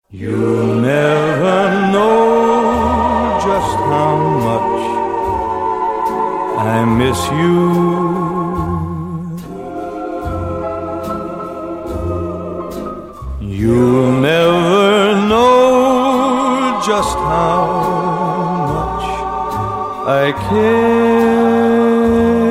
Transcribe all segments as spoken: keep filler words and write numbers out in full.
You'll never know just how much I miss you. You'll never know just how much I care.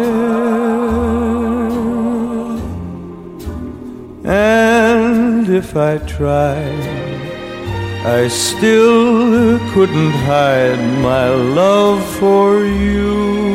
And if I tried, I still couldn't hide my love for you.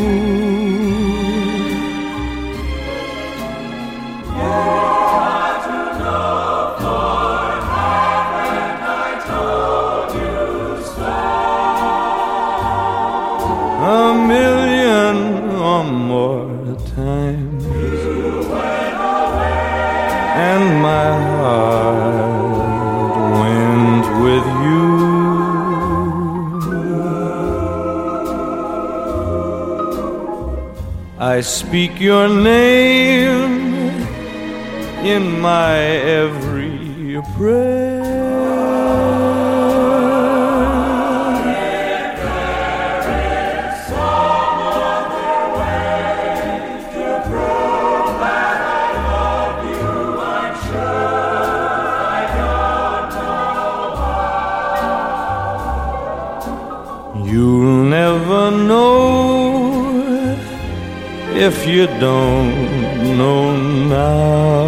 A million or more times you went away, and my heart went with you. I speak your name in my every prayer. You'll never know if you don't know now.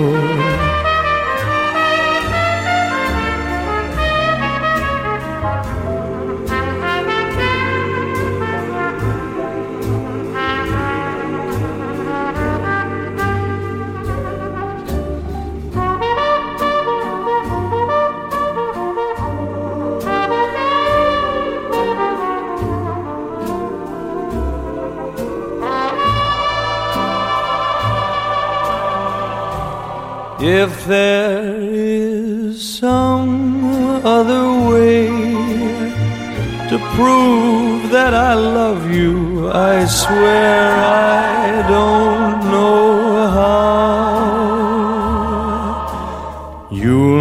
If there is some other way to prove that I love you, I swear I don't know how. You